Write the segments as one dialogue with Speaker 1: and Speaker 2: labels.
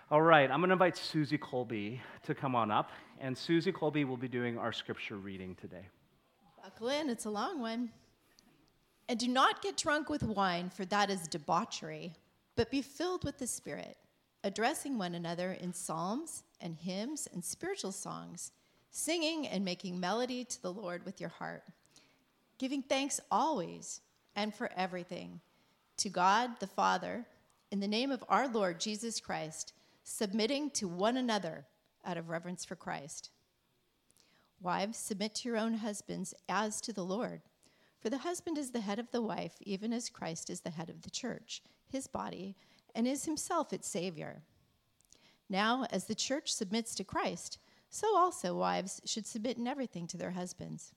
Speaker 1: All right, I'm going to invite Susie Colby to come on up, and Susie Colby will be doing our scripture reading today.
Speaker 2: Buckle in, it's a long one. And do not get drunk with wine, for that is debauchery, but be filled with the Spirit, addressing one another in psalms and hymns and spiritual songs, singing and making melody to the Lord with your heart, giving thanks always and for everything to God the Father, in the name of our Lord Jesus Christ, submitting to one another out of reverence for Christ. Wives, submit to your own husbands as to the Lord. For the husband is the head of the wife, even as Christ is the head of the church, his body, and is himself its Savior. Now, as the church submits to Christ, so also wives should submit in everything to their husbands.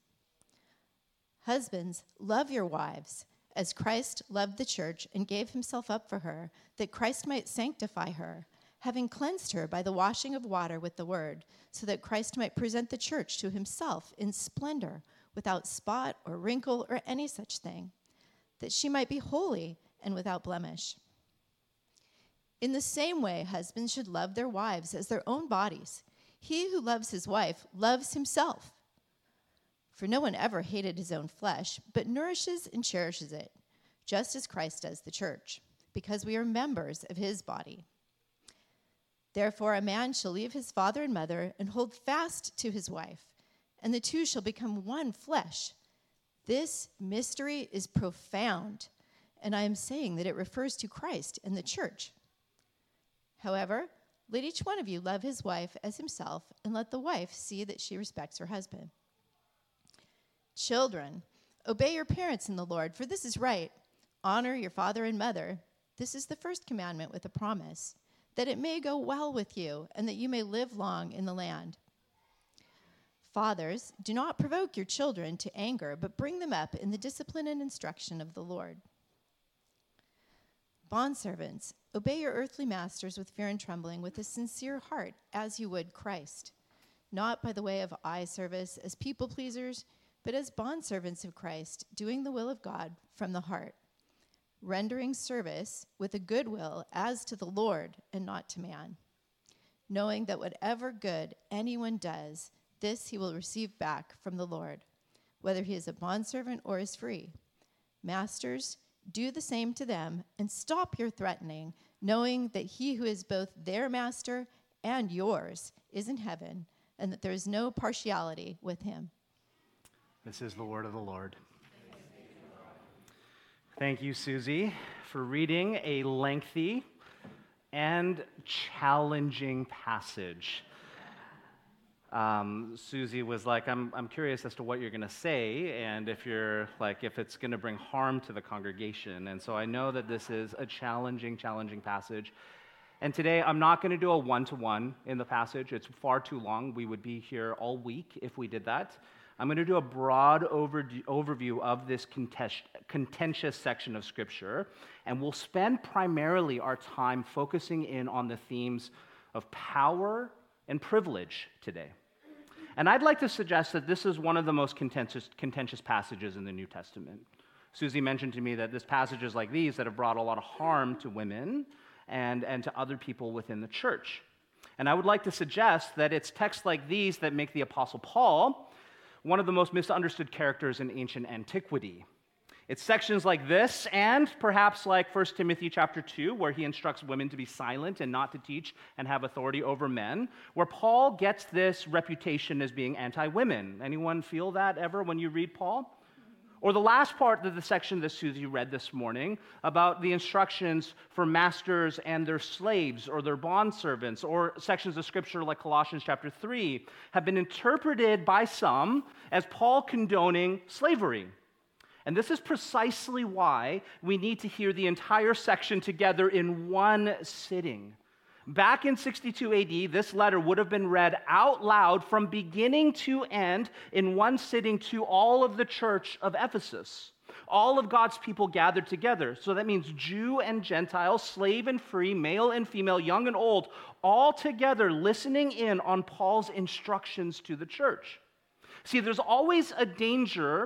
Speaker 2: Husbands, love your wives, as Christ loved the church and gave himself up for her, that Christ might sanctify her, having cleansed her by the washing of water with the word, so that Christ might present the church to himself in splendor, without spot or wrinkle or any such thing, that she might be holy and without blemish. In the same way, husbands should love their wives as their own bodies. He who loves his wife loves himself. For no one ever hated his own flesh, but nourishes and cherishes it, just as Christ does the church, because we are members of his body. Therefore, a man shall leave his father and mother and hold fast to his wife, and the two shall become one flesh. This mystery is profound, and I am saying that it refers to Christ and the church. However, let each one of you love his wife as himself, and let the wife see that she respects her husband. Children, obey your parents in the Lord, for this is right. Honor your father and mother. This is the first commandment with a promise, that it may go well with you, and that you may live long in the land. Fathers, do not provoke your children to anger, but bring them up in the discipline and instruction of the Lord. Bondservants, obey your earthly masters with fear and trembling, with a sincere heart, as you would Christ, not by the way of eye service as people pleasers, but as bondservants of Christ, doing the will of God from the heart, rendering service with a good will as to the Lord and not to man, knowing that whatever good anyone does, this he will receive back from the Lord, whether he is a bondservant or is free. Masters, do the same to them, and stop your threatening, knowing that he who is both their master and yours is in heaven, and that there is no partiality with him.
Speaker 1: This is the word of the Lord. Thank you, Susie, for reading a lengthy and challenging passage. Susie was like, I'm curious as to what you're going to say, and if it's going to bring harm to the congregation. And so I know that this is a challenging passage. And today I'm not going to do a one-to-one in the passage. It's far too long. We would be here all week if we did that. I'm going to do a broad overview of this contentious section of Scripture, and we'll spend primarily our time focusing in on the themes of power and privilege today. And I'd like to suggest that this is one of the most contentious passages in the New Testament. Susie mentioned to me that there's passages like these that have brought a lot of harm to women and to other people within the church. And I would like to suggest that it's texts like these that make the Apostle Paul one of the most misunderstood characters in ancient antiquity. It's sections like this, and perhaps like 1 Timothy chapter 2, where he instructs women to be silent and not to teach and have authority over men, where Paul gets this reputation as being anti-women. Anyone feel that ever when you read Paul? Or the last part of the section that Susie read this morning about the instructions for masters and their slaves or their bondservants, or sections of Scripture like Colossians chapter 3 have been interpreted by some as Paul condoning slavery. And this is precisely why we need to hear the entire section together in one sitting. Back in 62 AD, this letter would have been read out loud from beginning to end in one sitting to all of the church of Ephesus. All of God's people gathered together. So that means Jew and Gentile, slave and free, male and female, young and old, all together listening in on Paul's instructions to the church. See, there's always a danger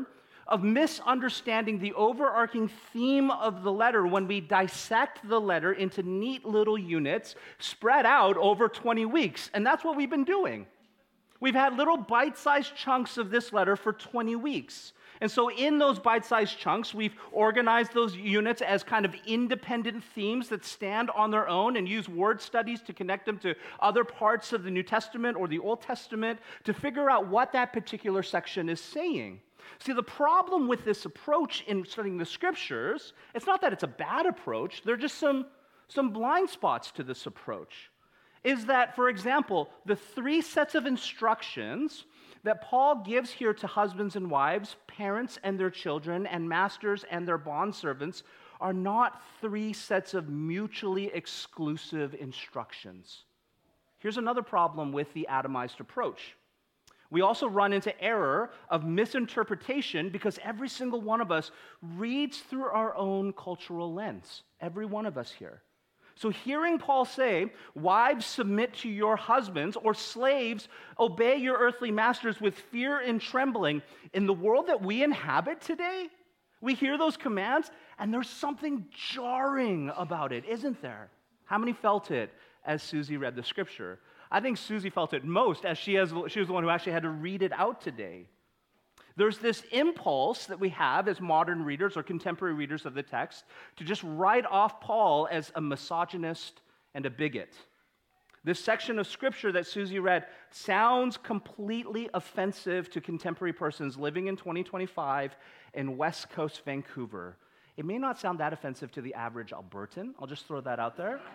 Speaker 1: of misunderstanding the overarching theme of the letter when we dissect the letter into neat little units spread out over 20 weeks. And that's what we've been doing. We've had little bite-sized chunks of this letter for 20 weeks. And so in those bite-sized chunks, we've organized those units as kind of independent themes that stand on their own and use word studies to connect them to other parts of the New Testament or the Old Testament to figure out what that particular section is saying. See, the problem with this approach in studying the Scriptures, it's not that it's a bad approach, there are just some blind spots to this approach. Is that, for example, the 3 sets of instructions that Paul gives here to husbands and wives, parents and their children, and masters and their bondservants are not 3 sets of mutually exclusive instructions. Here's another problem with the atomized approach. We also run into error of misinterpretation because every single one of us reads through our own cultural lens. Every one of us here. So hearing Paul say, wives, submit to your husbands, or slaves, obey your earthly masters with fear and trembling, in the world that we inhabit today, we hear those commands, and there's something jarring about it, isn't there? How many felt it as Susie read the Scripture? I think Susie felt it most as she was the one who actually had to read it out today. There's this impulse that we have as modern readers or contemporary readers of the text to just write off Paul as a misogynist and a bigot. This section of Scripture that Susie read sounds completely offensive to contemporary persons living in 2025 in West Coast Vancouver. It may not sound that offensive to the average Albertan. I'll just throw that out there.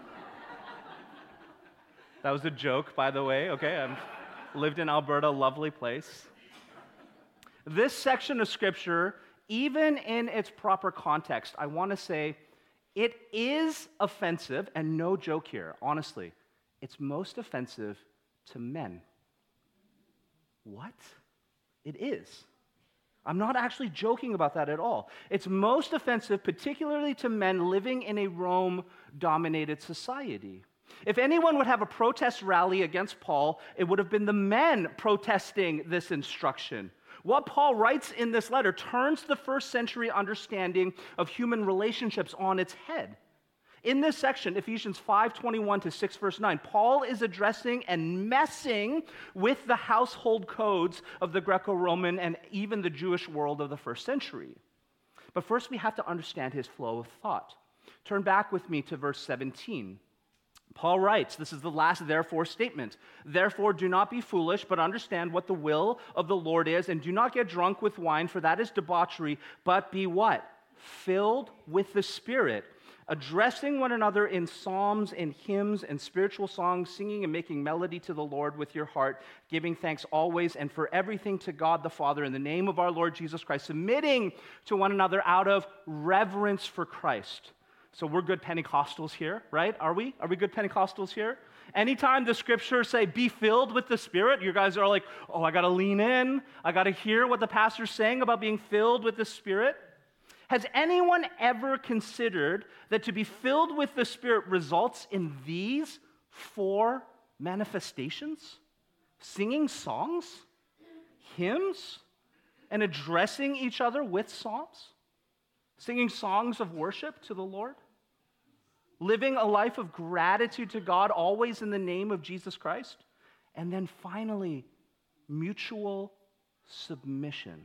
Speaker 1: That was a joke, by the way, okay? I've lived in Alberta, lovely place. This section of Scripture, even in its proper context, I want to say it is offensive, and no joke here, honestly. It's most offensive to men. What? It is. I'm not actually joking about that at all. It's most offensive, particularly to men living in a Rome-dominated society. If anyone would have a protest rally against Paul, it would have been the men protesting this instruction. What Paul writes in this letter turns the first century understanding of human relationships on its head. In this section, Ephesians 5:21 to 6 verse 9, Paul is addressing and messing with the household codes of the Greco-Roman and even the Jewish world of the first century. But first we have to understand his flow of thought. Turn back with me to verse 17. Paul writes, this is the last therefore statement. Therefore, do not be foolish, but understand what the will of the Lord is, and do not get drunk with wine, for that is debauchery, but be what? Filled with the Spirit, addressing one another in psalms and hymns and spiritual songs, singing and making melody to the Lord with your heart, giving thanks always and for everything to God the Father in the name of our Lord Jesus Christ, submitting to one another out of reverence for Christ. So we're good Pentecostals here, right? Are we? Are we good Pentecostals here? Anytime the Scriptures say, be filled with the Spirit, you guys are like, oh, I got to lean in. I got to hear what the pastor's saying about being filled with the Spirit. Has anyone ever considered that to be filled with the Spirit results in these 4 manifestations? Singing songs, hymns, and addressing each other with psalms? Singing songs of worship to the Lord? Living a life of gratitude to God, always in the name of Jesus Christ? And then finally, mutual submission.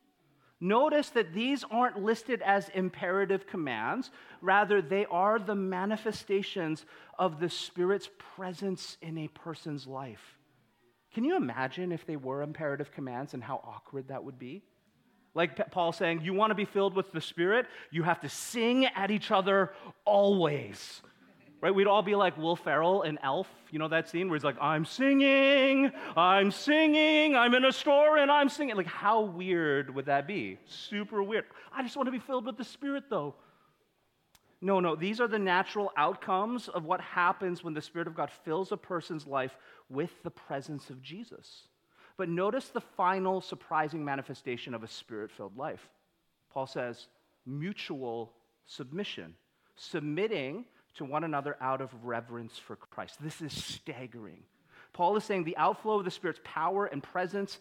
Speaker 1: Notice that these aren't listed as imperative commands. Rather, they are the manifestations of the Spirit's presence in a person's life. Can you imagine if they were imperative commands and how awkward that would be? Like Paul saying, you want to be filled with the Spirit, you have to sing at each other always. Right? We'd all be like Will Ferrell in Elf. You know that scene where he's like, I'm singing, I'm in a store and I'm singing. Like, how weird would that be? Super weird. I just want to be filled with the Spirit, though. No, these are the natural outcomes of what happens when the Spirit of God fills a person's life with the presence of Jesus. But notice the final surprising manifestation of a Spirit-filled life. Paul says, mutual submission, submitting to one another out of reverence for Christ. This is staggering. Paul is saying the outflow of the Spirit's power and presence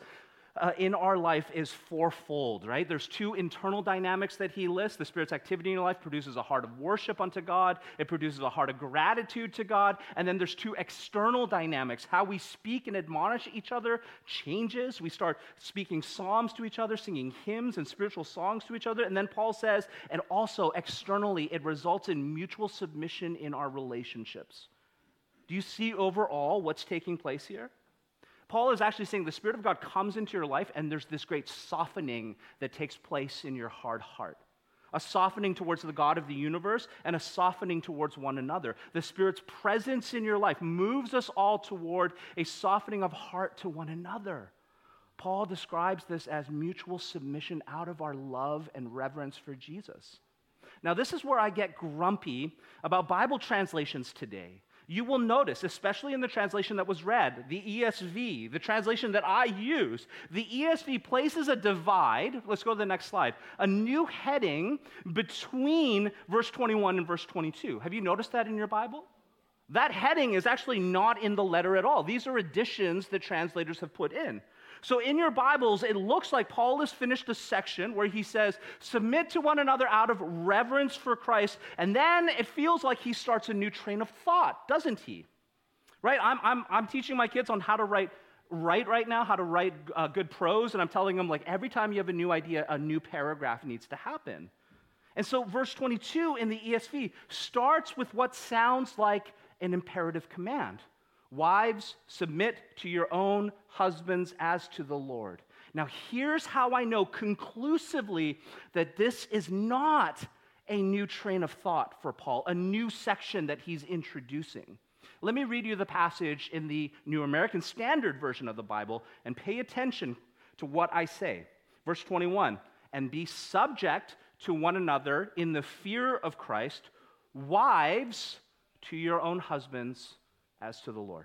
Speaker 1: in our life is fourfold, right? There's two internal dynamics that he lists. The Spirit's activity in your life produces a heart of worship unto God. It produces a heart of gratitude to God. And then there's two external dynamics. How we speak and admonish each other changes. We start speaking psalms to each other, singing hymns and spiritual songs to each other. And then Paul says, and also externally, it results in mutual submission in our relationships. Do you see overall what's taking place here? Paul is actually saying the Spirit of God comes into your life and there's this great softening that takes place in your hard heart. A softening towards the God of the universe and a softening towards one another. The Spirit's presence in your life moves us all toward a softening of heart to one another. Paul describes this as mutual submission out of our love and reverence for Jesus. Now, this is where I get grumpy about Bible translations today. You will notice, especially in the translation that was read, the ESV, the translation that I use, the ESV places a divide, let's go to the next slide, a new heading between verse 21 and verse 22. Have you noticed that in your Bible? That heading is actually not in the letter at all. These are additions that translators have put in. So in your Bibles, it looks like Paul has finished a section where he says, submit to one another out of reverence for Christ, and then it feels like he starts a new train of thought, doesn't he? Right? I'm teaching my kids on how to write right now, how to write good prose, and I'm telling them, like, every time you have a new idea, a new paragraph needs to happen. And so verse 22 in the ESV starts with what sounds like an imperative command. Wives, submit to your own husbands as to the Lord. Now, here's how I know conclusively that this is not a new train of thought for Paul, a new section that he's introducing. Let me read you the passage in the New American Standard Version of the Bible and pay attention to what I say. Verse 21, and be subject to one another in the fear of Christ, wives to your own husbands as to the Lord.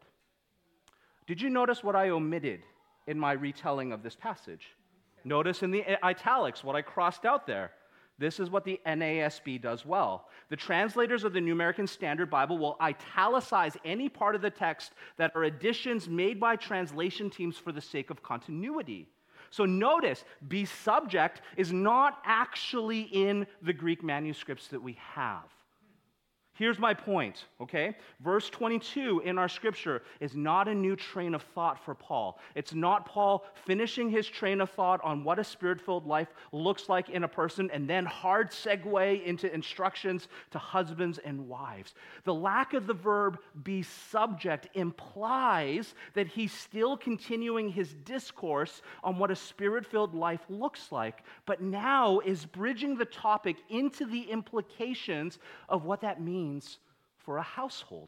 Speaker 1: Did you notice what I omitted in my retelling of this passage? Notice in the italics what I crossed out there. This is what the NASB does well. The translators of the New American Standard Bible will italicize any part of the text that are additions made by translation teams for the sake of continuity. So notice, be subject is not actually in the Greek manuscripts that we have. Here's my point, okay? Verse 22 in our scripture is not a new train of thought for Paul. It's not Paul finishing his train of thought on what a spirit-filled life looks like in a person and then hard segue into instructions to husbands and wives. The lack of the verb be subject implies that he's still continuing his discourse on what a spirit-filled life looks like, but now is bridging the topic into the implications of what that means for a household.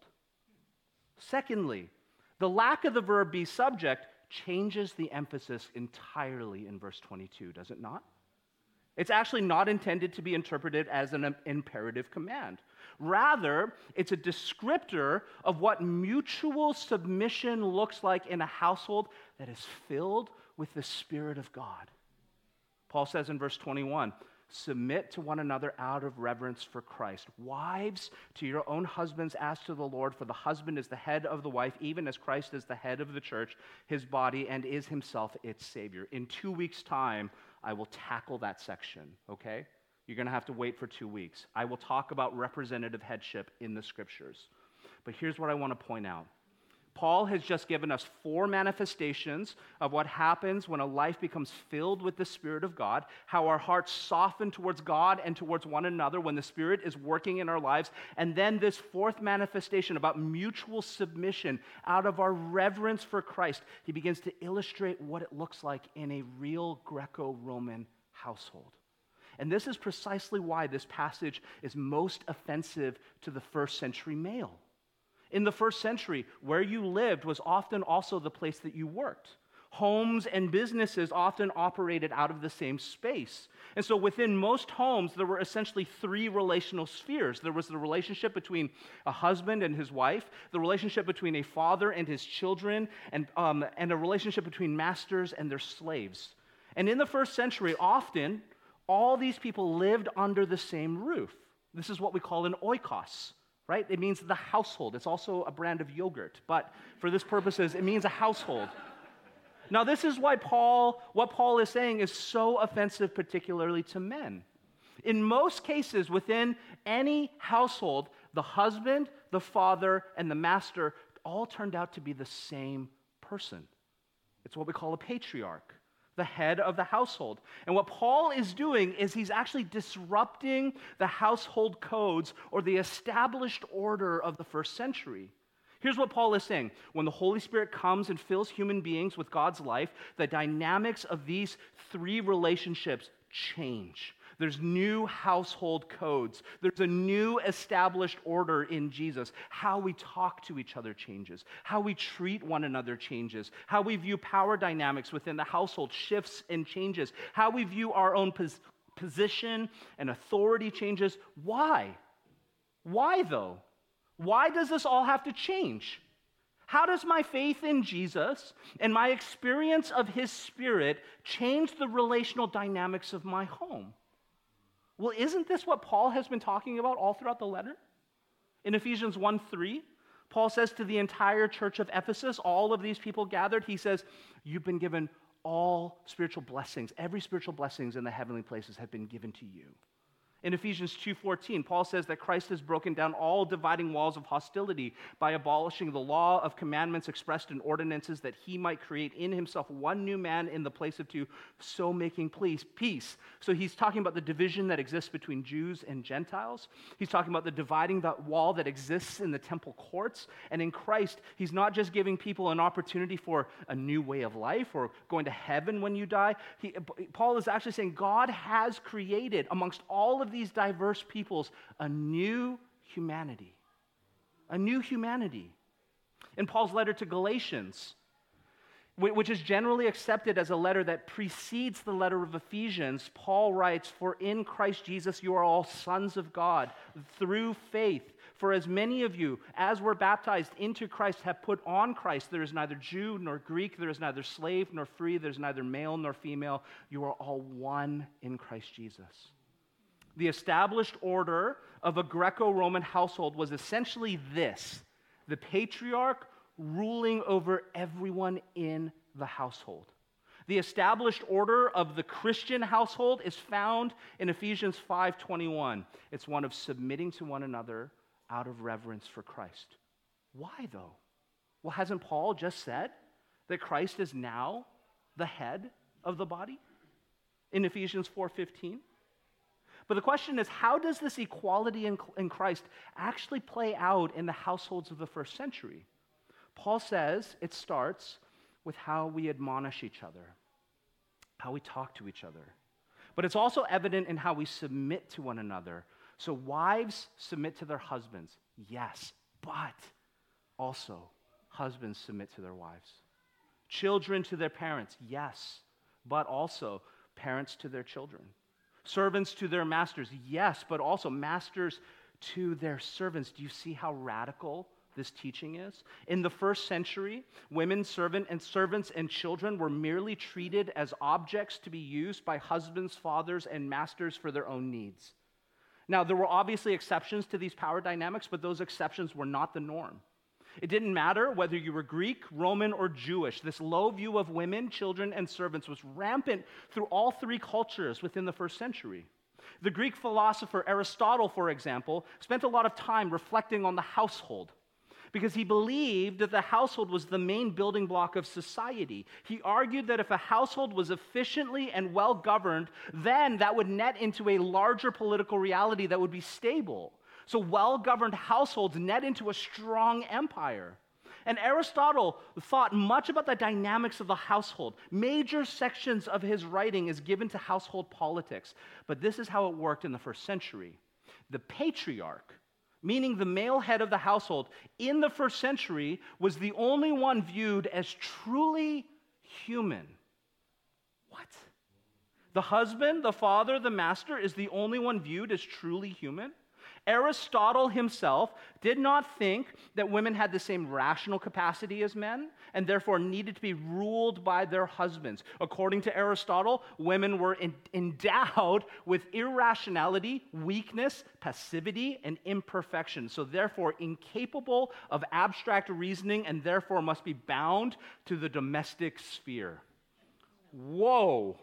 Speaker 1: Secondly, the lack of the verb be subject changes the emphasis entirely in verse 22, does it not? It's actually not intended to be interpreted as an imperative command. Rather, it's a descriptor of what mutual submission looks like in a household that is filled with the Spirit of God. Paul says in verse 21, submit to one another out of reverence for Christ. Wives, to your own husbands as to the Lord, for the husband is the head of the wife, even as Christ is the head of the church, his body, and is himself its Savior. In 2 weeks' time, I will tackle that section, okay? You're going to have to wait for 2 weeks. I will talk about representative headship in the scriptures. But here's what I want to point out. Paul has just given us 4 manifestations of what happens when a life becomes filled with the Spirit of God, how our hearts soften towards God and towards one another when the Spirit is working in our lives, and then this 4th manifestation about mutual submission out of our reverence for Christ. He begins to illustrate what it looks like in a real Greco-Roman household. And this is precisely why this passage is most offensive to the first century male. In the first century, where you lived was often also the place that you worked. Homes and businesses often operated out of the same space. And so within most homes, there were essentially 3 relational spheres. There was the relationship between a husband and his wife, the relationship between a father and his children, and a relationship between masters and their slaves. And in the first century, often, all these people lived under the same roof. This is what we call an oikos. Right? It means the household. It's also a brand of yogurt, but for this purposes, it means a household. Now, this is why what Paul is saying is so offensive, particularly to men. In most cases, within any household, the husband, the father, and the master all turned out to be the same person. It's what we call a patriarch, the head of the household. And what Paul is doing is he's actually disrupting the household codes or the established order of the first century. Here's what Paul is saying. When the Holy Spirit comes and fills human beings with God's life, the dynamics of these three relationships change. There's new household codes. There's a new established order in Jesus. How we talk to each other changes. How we treat one another changes. How we view power dynamics within the household shifts and changes. How we view our own position and authority changes. Why? Why, though? Why does this all have to change? How does my faith in Jesus and my experience of His Spirit change the relational dynamics of my home? Well, isn't this what Paul has been talking about all throughout the letter? In Ephesians 1:3, Paul says to the entire church of Ephesus, all of these people gathered, he says, you've been given all spiritual blessings. Every spiritual blessings in the heavenly places have been given to you. In Ephesians 2:14, Paul says that Christ has broken down all dividing walls of hostility by abolishing the law of commandments expressed in ordinances that he might create in himself one new man in the place of two, so making peace. So he's talking about the division that exists between Jews and Gentiles. He's talking about the dividing that wall that exists in the temple courts. And in Christ, he's not just giving people an opportunity for a new way of life or going to heaven when you die. Paul is actually saying God has created amongst all of these diverse peoples a new humanity. A new humanity. In Paul's letter to Galatians, which is generally accepted as a letter that precedes the letter of Ephesians, Paul writes, "For in Christ Jesus you are all sons of God through faith. For as many of you as were baptized into Christ have put on Christ. There is neither Jew nor Greek, there is neither slave nor free, there is neither male nor female. You are all one in Christ Jesus." The established order of a Greco-Roman household was essentially this: the patriarch ruling over everyone in the household. The established order of the Christian household is found in Ephesians 5:21. It's one of submitting to one another out of reverence for Christ. Why, though? Well, hasn't Paul just said that Christ is now the head of the body in Ephesians 4:15? But the question is, how does this equality in Christ actually play out in the households of the first century? Paul says it starts with how we admonish each other, how we talk to each other. But it's also evident in how we submit to one another. So wives submit to their husbands, yes, but also husbands submit to their wives. Children to their parents, yes, but also parents to their children. Servants to their masters, yes, but also masters to their servants. Do you see how radical this teaching is? In the first century, women, servants and children were merely treated as objects to be used by husbands, fathers, and masters for their own needs. Now, there were obviously exceptions to these power dynamics, but those exceptions were not the norm. It didn't matter whether you were Greek, Roman, or Jewish. This low view of women, children, and servants was rampant through all three cultures within the first century. The Greek philosopher Aristotle, for example, spent a lot of time reflecting on the household because he believed that the household was the main building block of society. He argued that if a household was efficiently and well governed, then that would net into a larger political reality that would be stable. So well-governed households net into a strong empire. And Aristotle thought much about the dynamics of the household. Major sections of his writing is given to household politics. But this is how it worked in the first century. The patriarch, meaning the male head of the household, in the first century was the only one viewed as truly human. What? The husband, the father, the master is the only one viewed as truly human? Aristotle himself did not think that women had the same rational capacity as men and therefore needed to be ruled by their husbands. According to Aristotle, women were endowed with irrationality, weakness, passivity, and imperfection, so therefore incapable of abstract reasoning and therefore must be bound to the domestic sphere. Whoa.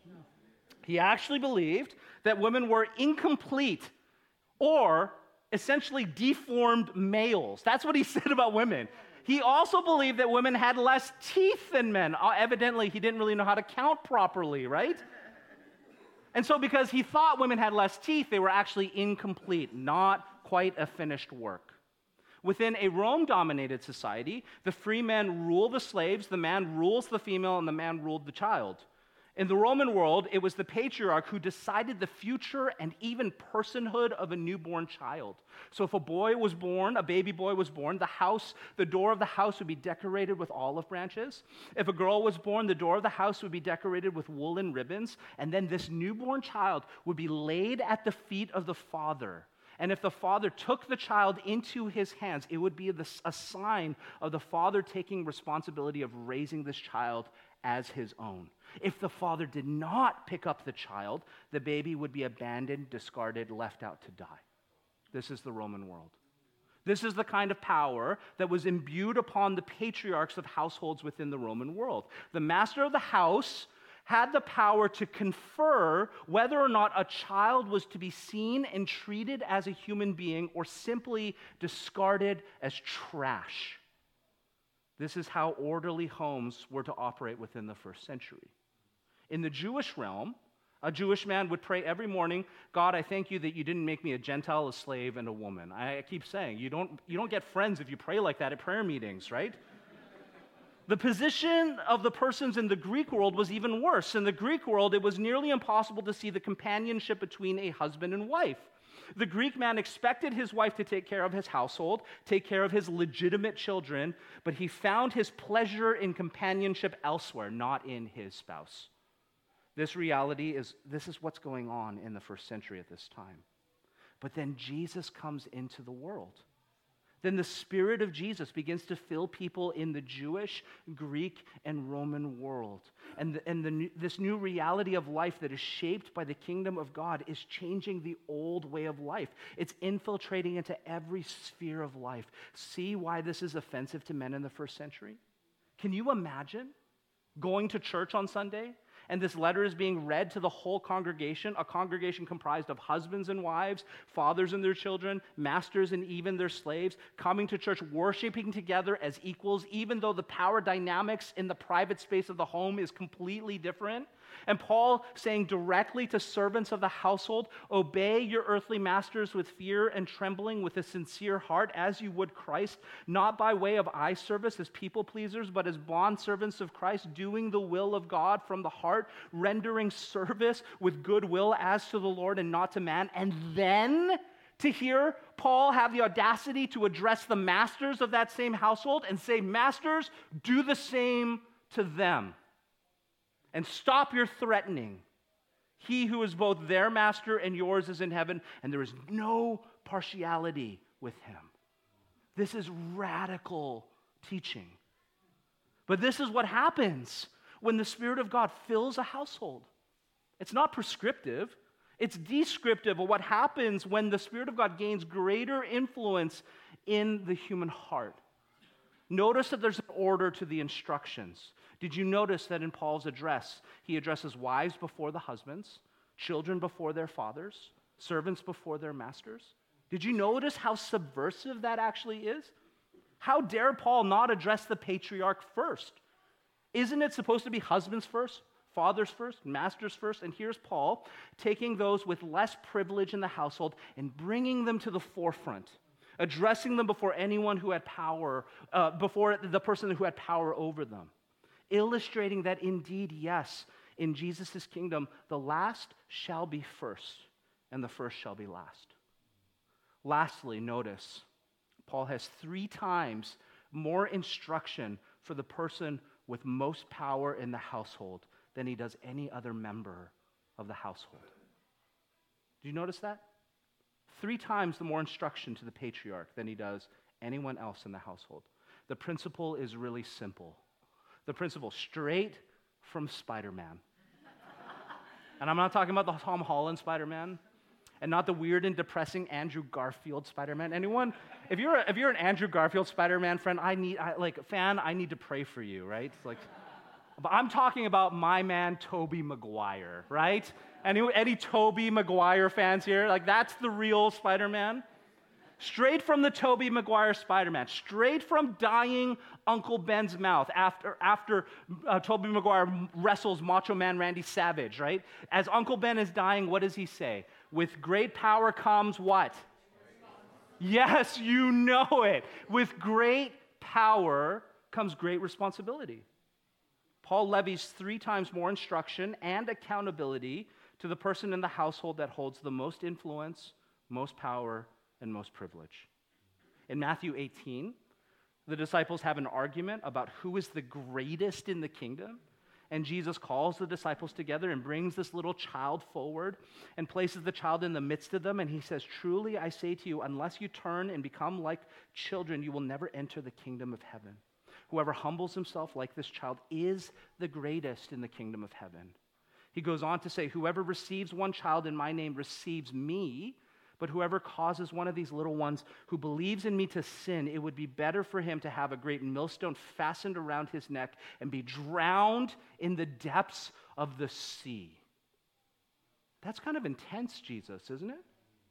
Speaker 1: He actually believed that women were incomplete or essentially deformed males. That's what he said about women. He also believed that women had less teeth than men. Evidently, he didn't really know how to count properly, right? And so because he thought women had less teeth, they were actually incomplete, not quite a finished work. Within a Rome-dominated society, the free men rule the slaves, the man rules the female, and the man ruled the child. In the Roman world, it was the patriarch who decided the future and even personhood of a newborn child. So if a boy was born, a baby boy was born, the door of the house would be decorated with olive branches. If a girl was born, the door of the house would be decorated with woolen ribbons. And then this newborn child would be laid at the feet of the father. And if the father took the child into his hands, it would be a sign of the father taking responsibility of raising this child as his own. If the father did not pick up the child, the baby would be abandoned, discarded, left out to die. This is the Roman world. This is the kind of power that was imbued upon the patriarchs of households within the Roman world. The master of the house had the power to confer whether or not a child was to be seen and treated as a human being or simply discarded as trash. This is how orderly homes were to operate within the first century. In the Jewish realm, a Jewish man would pray every morning, God, I thank you that you didn't make me a Gentile, a slave, and a woman. I keep saying, you don't get friends if you pray like that at prayer meetings, right? The position of the persons in the Greek world was even worse. In the Greek world, it was nearly impossible to see the companionship between a husband and wife. The Greek man expected his wife to take care of his household, take care of his legitimate children, but he found his pleasure in companionship elsewhere, not in his spouse. This is what's going on in the first century at this time. But then Jesus comes into the world. Then the Spirit of Jesus begins to fill people in the Jewish, Greek, and Roman world. And this new reality of life that is shaped by the kingdom of God is changing the old way of life. It's infiltrating into every sphere of life. See why this is offensive to men in the first century? Can you imagine going to church on Sunday and this letter is being read to the whole congregation, a congregation comprised of husbands and wives, fathers and their children, masters and even their slaves, coming to church, worshiping together as equals, even though the power dynamics in the private space of the home is completely different? And Paul saying directly to servants of the household, obey your earthly masters with fear and trembling, with a sincere heart, as you would Christ, not by way of eye service as people pleasers, but as bondservants of Christ, doing the will of God from the heart, rendering service with good will as to the Lord and not to man. And then to hear Paul have the audacity to address the masters of that same household and say, masters, do the same to them. And stop your threatening. He who is both their master and yours is in heaven, and there is no partiality with him. This is radical teaching. But this is what happens when the Spirit of God fills a household. It's not prescriptive. It's descriptive of what happens when the Spirit of God gains greater influence in the human heart. Notice that there's an order to the instructions. Did you notice that in Paul's address, he addresses wives before the husbands, children before their fathers, servants before their masters? Did you notice how subversive that actually is? How dare Paul not address the patriarch first? Isn't it supposed to be husbands first, fathers first, masters first? And here's Paul taking those with less privilege in the household and bringing them to the forefront, addressing them before anyone who had power, before the person who had power over them. Illustrating that indeed, yes, in Jesus' kingdom, the last shall be first, and the first shall be last. Lastly, notice, Paul has 3 times more instruction for the person with most power in the household than he does any other member of the household. Do you notice that? 3 times the more instruction to the patriarch than he does anyone else in the household. The principle is really simple. The principle straight from Spider-Man. And I'm not talking about the Tom Holland Spider-Man, and not the weird and depressing Andrew Garfield Spider-Man. Anyone? If you're an Andrew Garfield Spider-Man friend, I need to pray for you, right? But I'm talking about my man Tobey Maguire, right? Any Tobey Maguire fans here? That's the real Spider-Man. Straight from the Tobey Maguire Spider-Man, straight from dying Uncle Ben's mouth after Tobey Maguire wrestles Macho Man Randy Savage, right? As Uncle Ben is dying, what does he say? With great power comes what? Yes, you know it. With great power comes great responsibility. Paul levies 3 times more instruction and accountability to the person in the household that holds the most influence, most power, and most privilege. In Matthew 18, the disciples have an argument about who is the greatest in the kingdom, and Jesus calls the disciples together and brings this little child forward and places the child in the midst of them, and he says, "Truly I say to you, unless you turn and become like children, you will never enter the kingdom of heaven. Whoever humbles himself like this child is the greatest in the kingdom of heaven." He goes on to say, "Whoever receives one child in my name receives me, but whoever causes one of these little ones who believes in me to sin, it would be better for him to have a great millstone fastened around his neck and be drowned in the depths of the sea." That's kind of intense, Jesus, isn't it?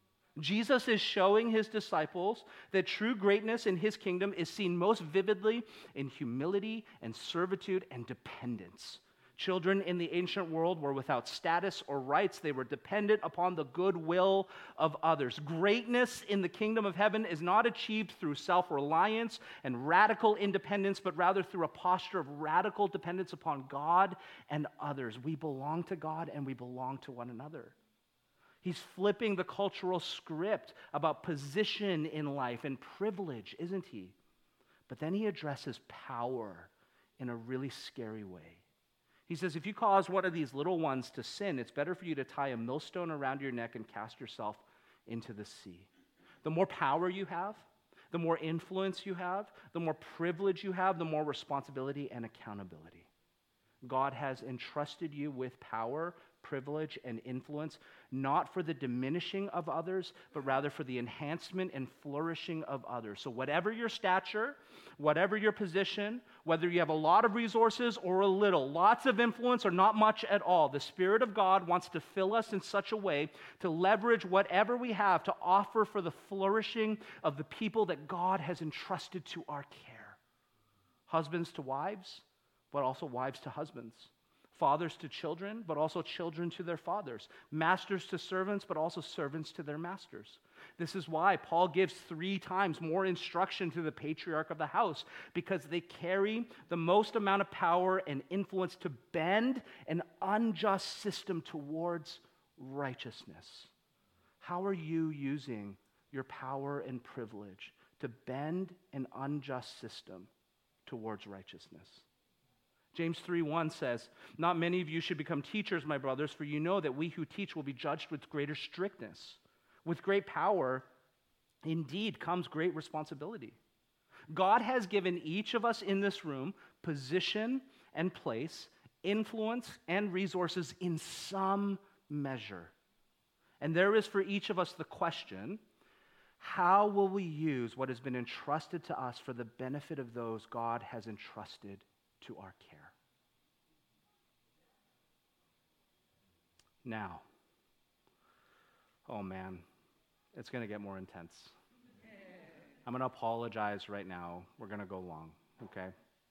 Speaker 1: Jesus is showing his disciples that true greatness in his kingdom is seen most vividly in humility and servitude and dependence. Children in the ancient world were without status or rights. They were dependent upon the goodwill of others. Greatness in the kingdom of heaven is not achieved through self-reliance and radical independence, but rather through a posture of radical dependence upon God and others. We belong to God and we belong to one another. He's flipping the cultural script about position in life and privilege, isn't he? But then he addresses power in a really scary way. He says, if you cause one of these little ones to sin, it's better for you to tie a millstone around your neck and cast yourself into the sea. The more power you have, the more influence you have, the more privilege you have, the more responsibility and accountability. God has entrusted you with power, privilege, and influence, not for the diminishing of others, but rather for the enhancement and flourishing of others. So whatever your stature, whatever your position, whether you have a lot of resources or a little, lots of influence or not much at all, the Spirit of God wants to fill us in such a way to leverage whatever we have to offer for the flourishing of the people that God has entrusted to our care. Husbands to wives, but also wives to husbands. Fathers to children, but also children to their fathers. Masters to servants, but also servants to their masters. This is why Paul gives 3 times more instruction to the patriarch of the house, because they carry the most amount of power and influence to bend an unjust system towards righteousness. How are you using your power and privilege to bend an unjust system towards righteousness? James 3:1 says, "Not many of you should become teachers, my brothers, for you know that we who teach will be judged with greater strictness. With great power, indeed, comes great responsibility." God has given each of us in this room position and place, influence and resources in some measure. And there is for each of us the question, how will we use what has been entrusted to us for the benefit of those God has entrusted to our care? Now, oh man, it's going to get more intense. I'm going to apologize right now. We're going to go long, okay?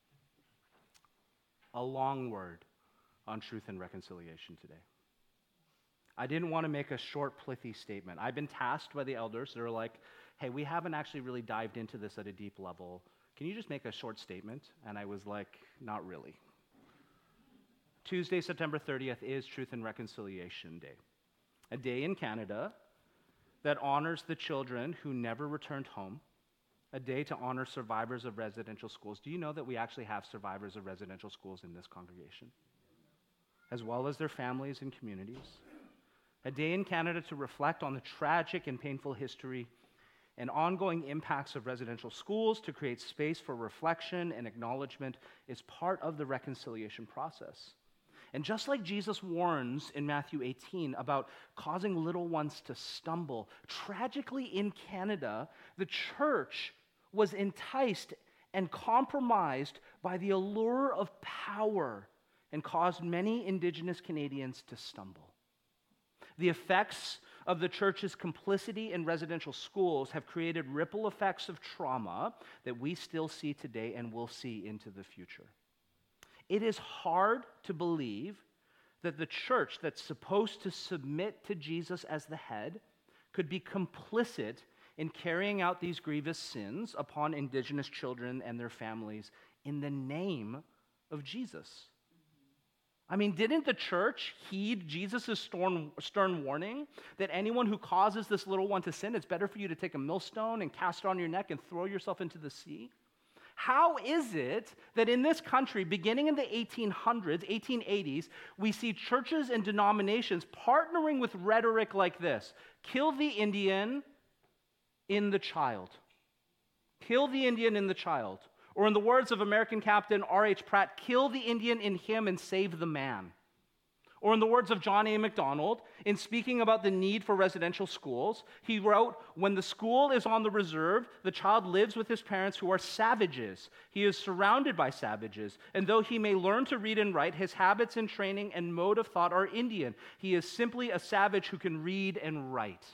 Speaker 1: A long word on truth and reconciliation today. I didn't want to make a short, pithy statement. I've been tasked by the elders. They're like, hey, we haven't actually really dived into this at a deep level. Can you just make a short statement? And I was like, not really. Tuesday, September 30th is Truth and Reconciliation Day, a day in Canada that honors the children who never returned home, a day to honor survivors of residential schools. Do you know that we actually have survivors of residential schools in this congregation, as well as their families and communities? A day in Canada to reflect on the tragic and painful history and ongoing impacts of residential schools, to create space for reflection and acknowledgement, is part of the reconciliation process. And just like Jesus warns in Matthew 18 about causing little ones to stumble, tragically in Canada, the church was enticed and compromised by the allure of power and caused many Indigenous Canadians to stumble. The effects of the church's complicity in residential schools have created ripple effects of trauma that we still see today and will see into the future. It is hard to believe that the church that's supposed to submit to Jesus as the head could be complicit in carrying out these grievous sins upon Indigenous children and their families in the name of Jesus. I mean, didn't the church heed Jesus' stern warning that anyone who causes this little one to sin, it's better for you to take a millstone and cast it on your neck and throw yourself into the sea? How is it that in this country, beginning in the 1800s, 1880s, we see churches and denominations partnering with rhetoric like this? Kill the Indian in the child. Kill the Indian in the child. Or in the words of American Captain R.H. Pratt, kill the Indian in him and save the man. Or in the words of John A. MacDonald, in speaking about the need for residential schools, he wrote, when the school is on the reserve, the child lives with his parents who are savages. He is surrounded by savages, and though he may learn to read and write, his habits and training and mode of thought are Indian. He is simply a savage who can read and write.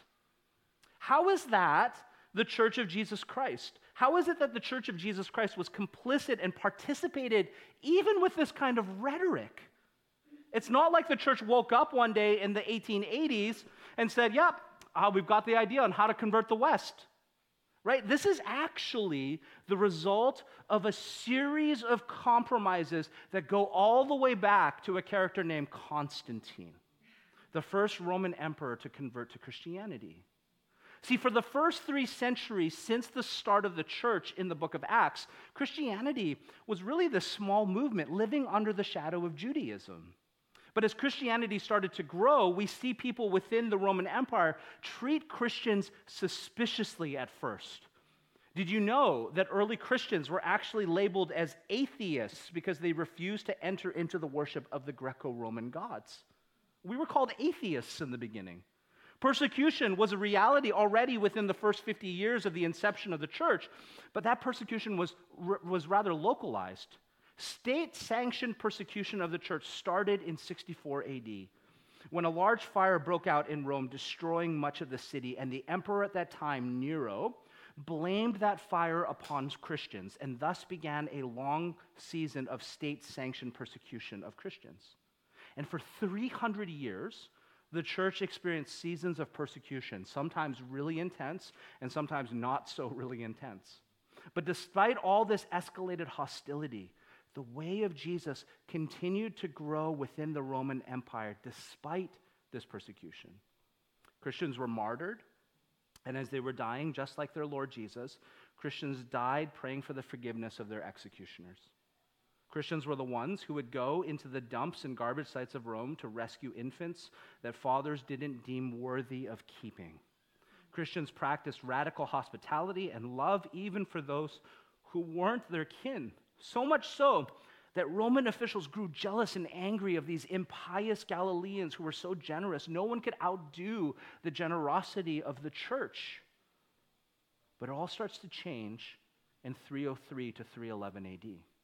Speaker 1: How is that the Church of Jesus Christ? How is it that the Church of Jesus Christ was complicit and participated even with this kind of rhetoric? It's not like the church woke up one day in the 1880s and said, yep, we've got the idea on how to convert the West. Right? This is actually the result of a series of compromises that go all the way back to a character named Constantine, the first Roman emperor to convert to Christianity. See, for the first 3 centuries since the start of the church in the book of Acts, Christianity was really this small movement living under the shadow of Judaism. But as Christianity started to grow, we see people within the Roman Empire treat Christians suspiciously at first. Did you know that early Christians were actually labeled as atheists because they refused to enter into the worship of the Greco-Roman gods? We were called atheists in the beginning. Persecution was a reality already within the first 50 years of the inception of the church, but that persecution was rather localized. State-sanctioned persecution of the church started in 64 AD, when a large fire broke out in Rome, destroying much of the city, and the emperor at that time, Nero, blamed that fire upon Christians, and thus began a long season of state-sanctioned persecution of Christians. And for 300 years, the church experienced seasons of persecution, sometimes really intense and sometimes not so really intense. But despite all this escalated hostility, the way of Jesus continued to grow within the Roman Empire despite this persecution. Christians were martyred, and as they were dying, just like their Lord Jesus, Christians died praying for the forgiveness of their executioners. Christians were the ones who would go into the dumps and garbage sites of Rome to rescue infants that fathers didn't deem worthy of keeping. Christians practiced radical hospitality and love even for those who weren't their kin. So much so that Roman officials grew jealous and angry of these impious Galileans who were so generous. No one could outdo the generosity of the church. But it all starts to change in 303 to 311 AD.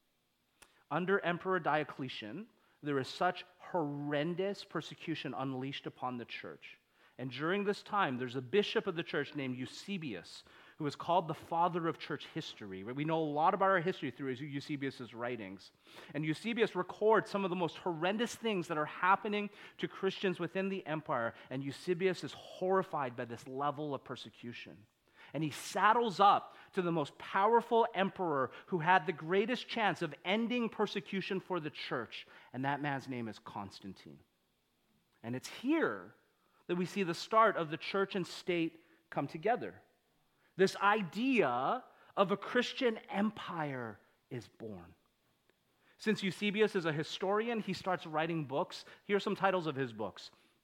Speaker 1: Under Emperor Diocletian, there is such horrendous persecution unleashed upon the church. And during this time, there's a bishop of the church named Eusebius, who is called the father of church history. We know a lot about our history through Eusebius' writings. And Eusebius records some of the most horrendous things that are happening to Christians within the empire, and Eusebius is horrified by this level of persecution. And he saddles up to the most powerful emperor who had the greatest chance of ending persecution for the church, and that man's name is Constantine. And it's here that we see the start of the church and state come together. This idea of a Christian empire is born. Since Eusebius is a historian, he starts writing books. Here are some titles of his books: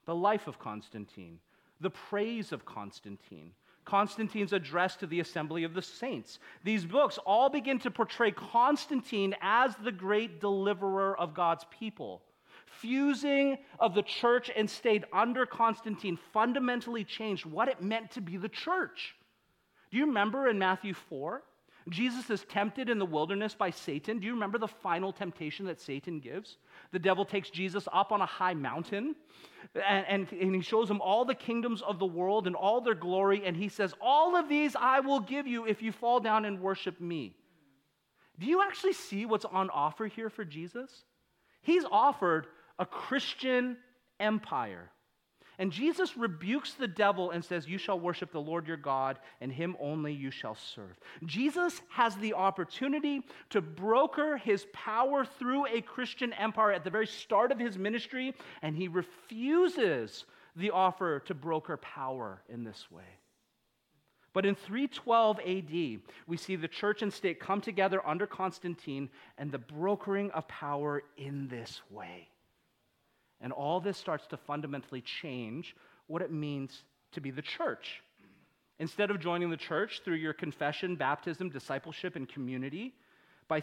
Speaker 1: the life of Constantine, the praise of Constantine, Constantine's address to the assembly of the saints. These books all begin to portray Constantine as the great deliverer of God's people. Fusing of the church and state under Constantine fundamentally changed what it meant to be the church. Do you remember in Matthew 4? Jesus is tempted in the wilderness by Satan. Do you remember the final temptation that Satan gives? The devil takes Jesus up on a high mountain and he shows him all the kingdoms of the world and all their glory, and he says, all of these I will give you if you fall down and worship me. Do you actually see what's on offer here for Jesus? He's offered a Christian empire. And Jesus rebukes the devil and says, you shall worship the Lord your God, and him only you shall serve. Jesus has the opportunity to broker his power through a Christian empire at the very start of his ministry, and he refuses the offer to broker power in this way. But in 312 AD, we see the church and state come together under Constantine and the brokering of power in this way. And all this starts to fundamentally change what it means to be the church. Instead of joining the church through your confession, baptism, discipleship, and community, by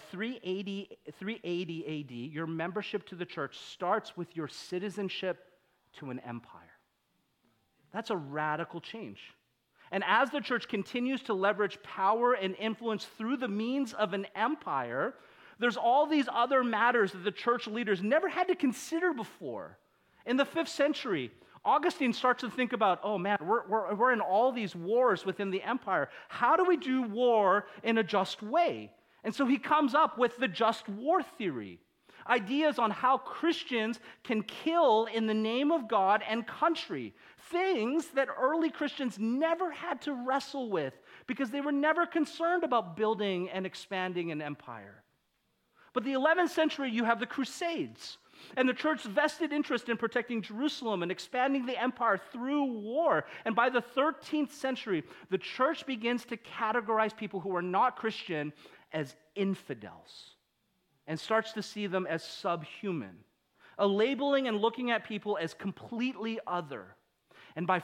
Speaker 1: 380 AD, your membership to the church starts with your citizenship to an empire. That's a radical change. And as the church continues to leverage power and influence through the means of an empire, there's all these other matters that the church leaders never had to consider before. In the 5th century, Augustine starts to think about, oh man, we're in all these wars within the empire. How do we do war in a just way? And so he comes up with the just war theory. Ideas on how Christians can kill in the name of God and country. Things that early Christians never had to wrestle with because they were never concerned about building and expanding an empire. But the 11th century, you have the Crusades, and the church's vested interest in protecting Jerusalem and expanding the empire through war. And by the 13th century, the church begins to categorize people who are not Christian as infidels and starts to see them as subhuman, a labeling and looking at people as completely other. And by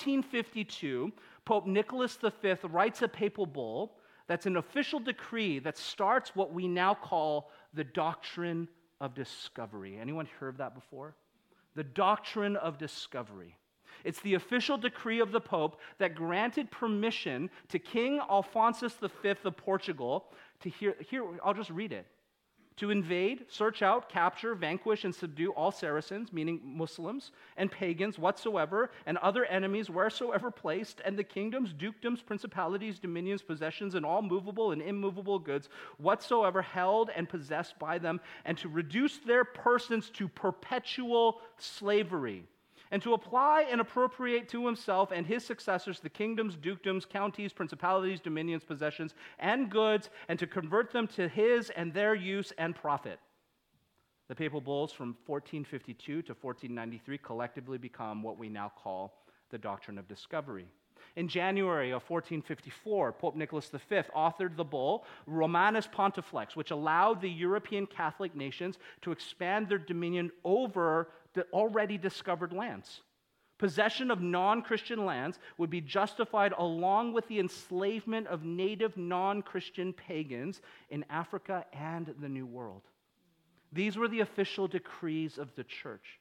Speaker 1: 1452, Pope Nicholas V writes a papal bull that's an official decree that starts what we now call the doctrine of discovery. Anyone heard of that before? The doctrine of discovery. It's the official decree of the Pope that granted permission to King Alphonsus V of Portugal to here I'll just read it. To invade, search out, capture, vanquish, and subdue all Saracens, meaning Muslims, and pagans whatsoever, and other enemies wheresoever placed, and the kingdoms, dukedoms, principalities, dominions, possessions, and all movable and immovable goods whatsoever held and possessed by them, and to reduce their persons to perpetual slavery, and to apply and appropriate to himself and his successors the kingdoms, dukedoms, counties, principalities, dominions, possessions, and goods, and to convert them to his and their use and profit. The papal bulls from 1452 to 1493 collectively become what we now call the doctrine of discovery. In January of 1454, Pope Nicholas V authored the bull Romanus Pontifex, which allowed the European Catholic nations to expand their dominion over the already discovered lands. Possession of non-Christian lands would be justified along with the enslavement of native non-Christian pagans in Africa and the New World. These were the official decrees of the church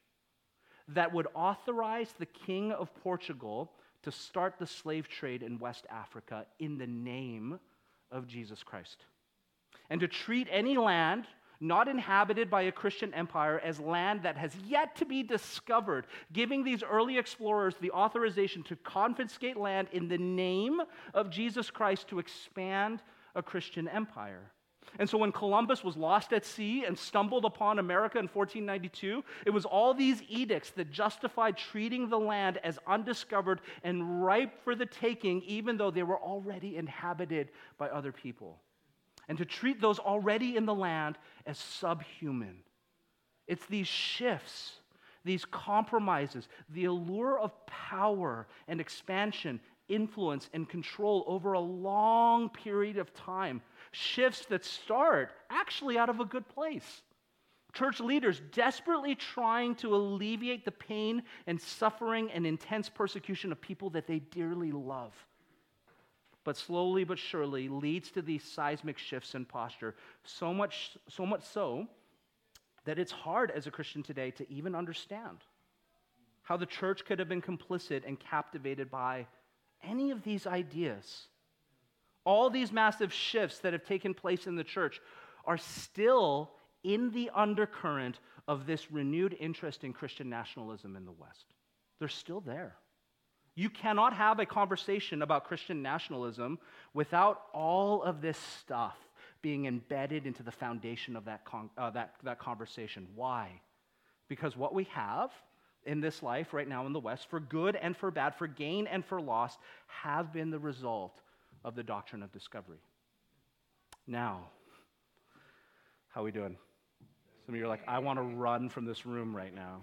Speaker 1: that would authorize the King of Portugal to start the slave trade in West Africa in the name of Jesus Christ, and to treat any land not inhabited by a Christian empire as land that has yet to be discovered, giving these early explorers the authorization to confiscate land in the name of Jesus Christ to expand a Christian empire. And so when Columbus was lost at sea and stumbled upon America in 1492, it was all these edicts that justified treating the land as undiscovered and ripe for the taking, even though they were already inhabited by other people. And to treat those already in the land as subhuman. It's these shifts, these compromises, the allure of power and expansion, influence and control over a long period of time. Shifts that start actually out of a good place. Church leaders desperately trying to alleviate the pain and suffering and intense persecution of people that they dearly love. But slowly but surely leads to these seismic shifts in posture, so much so that it's hard as a Christian today to even understand how the church could have been complicit and captivated by any of these ideas. All these massive shifts that have taken place in the church are still in the undercurrent of this renewed interest in Christian nationalism in the West. They're still there. You cannot have a conversation about Christian nationalism without all of this stuff being embedded into the foundation of that conversation. Why? Because what we have in this life right now in the West, for good and for bad, for gain and for loss, have been the result of the doctrine of discovery. Now, how are we doing? Some of you are like, I want to run from this room right now.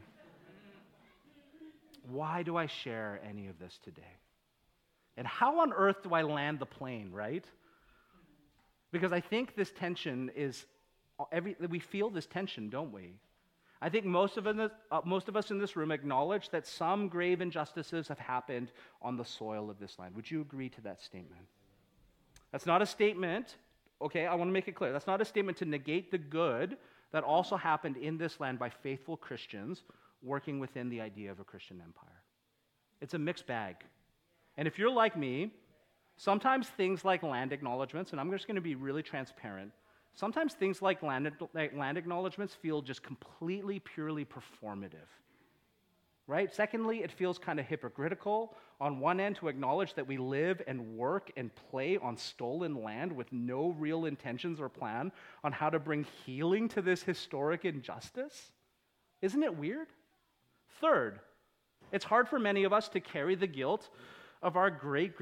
Speaker 1: Why do I share any of this today? And how on earth do I land the plane, right? Because I think this tension is, we feel this tension, don't we? I think most of us in this room acknowledge that some grave injustices have happened on the soil of this land. Would you agree to that statement? That's not a statement, okay, I want to make it clear. That's not a statement to negate the good that also happened in this land by faithful Christians working within the idea of a Christian empire. It's a mixed bag. And if you're like me, sometimes things like land acknowledgements, and I'm just going to be really transparent, sometimes things like land acknowledgements feel just completely, purely performative, right? Secondly, it feels kind of hypocritical on one end to acknowledge that we live and work and play on stolen land with no real intentions or plan on how to bring healing to this historic injustice. Isn't it weird? Third, it's hard for many of us to carry the guilt of our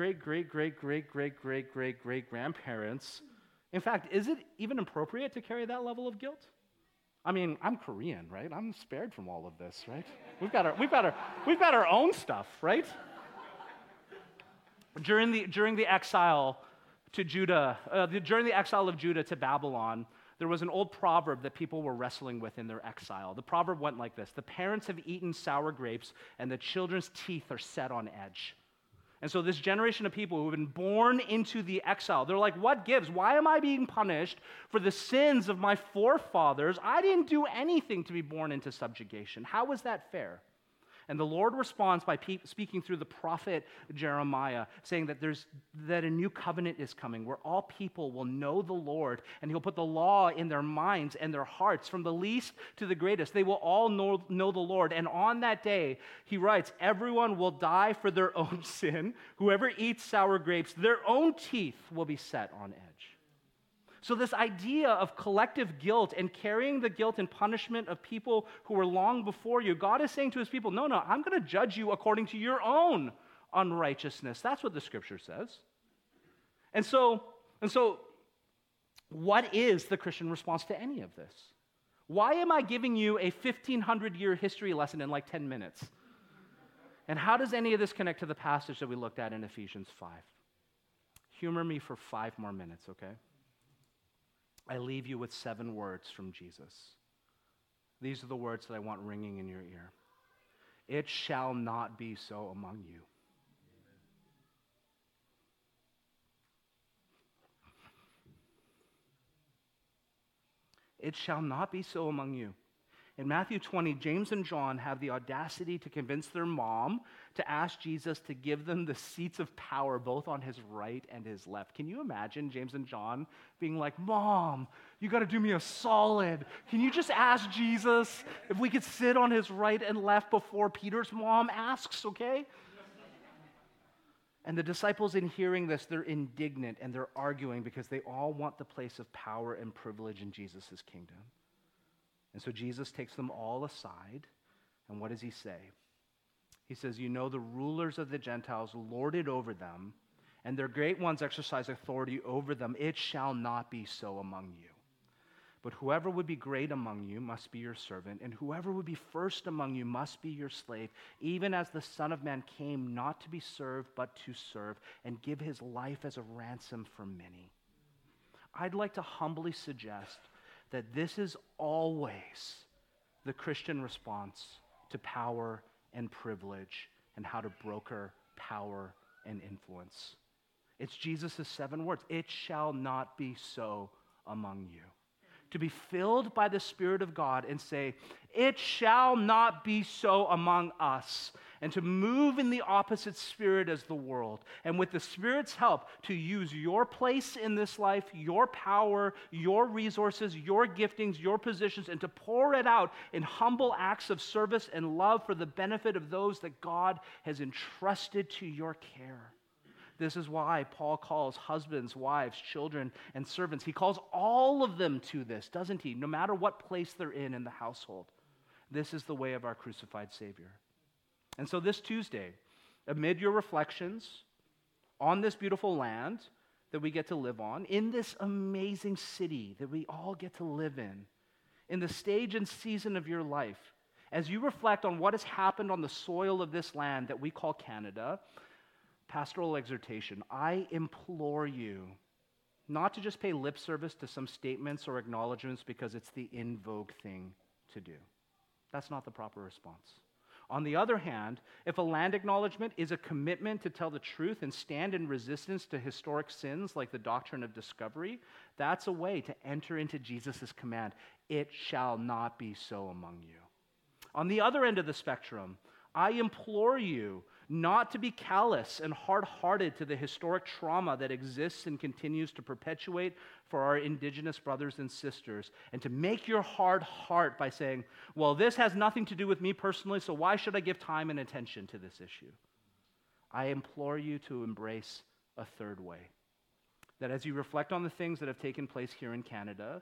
Speaker 1: great-great-great-great-great-great-great-great-grandparents. In fact, is it even appropriate to carry that level of guilt? I mean, I'm Korean, right? I'm spared from all of this, right? We've got our own stuff, right? During the exile to Judah, during the exile of Judah to Babylon, there was an old proverb that people were wrestling with in their exile. The proverb went like this: the parents have eaten sour grapes, and the children's teeth are set on edge. And so this generation of people who have been born into the exile, they're like, what gives? Why am I being punished for the sins of my forefathers? I didn't do anything to be born into subjugation. How is that fair? And the Lord responds by speaking through the prophet Jeremiah, saying that a new covenant is coming where all people will know the Lord, and he'll put the law in their minds and their hearts, from the least to the greatest. They will all know the Lord. And on that day, he writes, everyone will die for their own sin. Whoever eats sour grapes, their own teeth will be set on edge. So this idea of collective guilt and carrying the guilt and punishment of people who were long before you, God is saying to his people, no, I'm going to judge you according to your own unrighteousness. That's what the scripture says. And so what is the Christian response to any of this? Why am I giving you a 1,500-year history lesson in like 10 minutes? And how does any of this connect to the passage that we looked at in Ephesians 5? Humor me for 5 more minutes, okay? I leave you with 7 words from Jesus. These are the words that I want ringing in your ear. It shall not be so among you. It shall not be so among you. In Matthew 20, James and John have the audacity to convince their mom to ask Jesus to give them the seats of power both on his right and his left. Can you imagine James and John being like, Mom, you got to do me a solid. Can you just ask Jesus if we could sit on his right and left before Peter's mom asks, okay? And the disciples, in hearing this, they're indignant and they're arguing because they all want the place of power and privilege in Jesus' kingdom. And so Jesus takes them all aside, and what does he say? He says, you know, the rulers of the Gentiles lord it over them, and their great ones exercise authority over them. It shall not be so among you. But whoever would be great among you must be your servant, and whoever would be first among you must be your slave, even as the Son of Man came not to be served, but to serve, and give his life as a ransom for many. I'd like to humbly suggest that this is always the Christian response to power and privilege and how to broker power and influence. It's Jesus' 7 words. It shall not be so among you. To be filled by the Spirit of God and say, it shall not be so among us. And to move in the opposite spirit as the world. And with the Spirit's help, to use your place in this life, your power, your resources, your giftings, your positions, and to pour it out in humble acts of service and love for the benefit of those that God has entrusted to your care. This is why Paul calls husbands, wives, children, and servants. He calls all of them to this, doesn't he? No matter what place they're in the household. This is the way of our crucified Savior. And so this Tuesday, amid your reflections on this beautiful land that we get to live on, in this amazing city that we all get to live in the stage and season of your life, as you reflect on what has happened on the soil of this land that we call Canada, pastoral exhortation, I implore you not to just pay lip service to some statements or acknowledgments because it's the in vogue thing to do. That's not the proper response. On the other hand, if a land acknowledgement is a commitment to tell the truth and stand in resistance to historic sins like the doctrine of discovery, that's a way to enter into Jesus' command, it shall not be so among you. On the other end of the spectrum, I implore you not to be callous and hard-hearted to the historic trauma that exists and continues to perpetuate for our Indigenous brothers and sisters, and to make your hard heart by saying, well, this has nothing to do with me personally, so why should I give time and attention to this issue? I implore you to embrace a third way, that as you reflect on the things that have taken place here in Canada,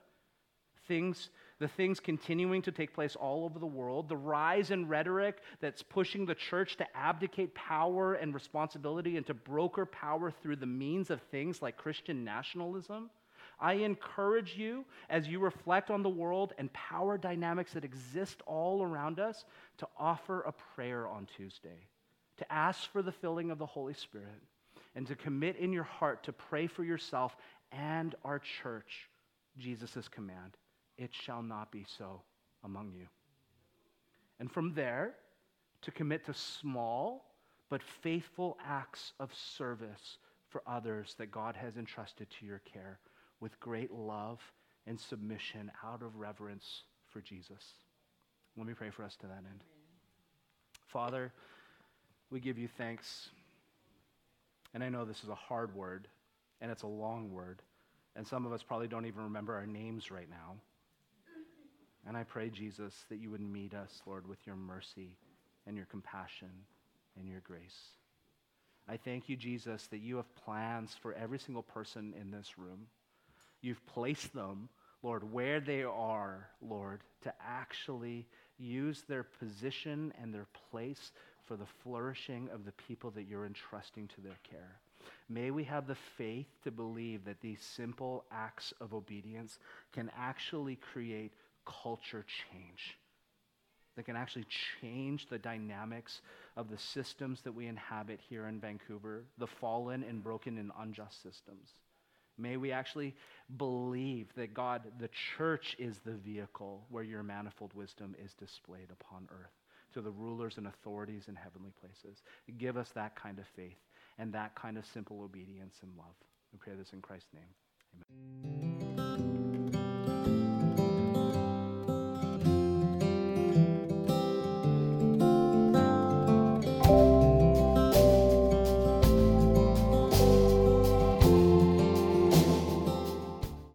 Speaker 1: the things continuing to take place all over the world, the rise in rhetoric that's pushing the church to abdicate power and responsibility and to broker power through the means of things like Christian nationalism, I encourage you, as you reflect on the world and power dynamics that exist all around us, to offer a prayer on Tuesday, to ask for the filling of the Holy Spirit, and to commit in your heart to pray for yourself and our church, Jesus' command. It shall not be so among you. And from there, to commit to small but faithful acts of service for others that God has entrusted to your care with great love and submission out of reverence for Jesus. Let me pray for us to that end. Father, we give you thanks. And I know this is a hard word, and it's a long word, and some of us probably don't even remember our names right now. And I pray, Jesus, that you would meet us, Lord, with your mercy and your compassion and your grace. I thank you, Jesus, that you have plans for every single person in this room. You've placed them, Lord, where they are, Lord, to actually use their position and their place for the flourishing of the people that you're entrusting to their care. May we have the faith to believe that these simple acts of obedience can actually create culture change, that can actually change the dynamics of the systems that we inhabit here in Vancouver, the fallen and broken and unjust systems. May we actually believe that God, the church, is the vehicle where your manifold wisdom is displayed upon earth to the rulers and authorities in heavenly places. Give us that kind of faith and that kind of simple obedience and love. We pray this in Christ's name. Amen.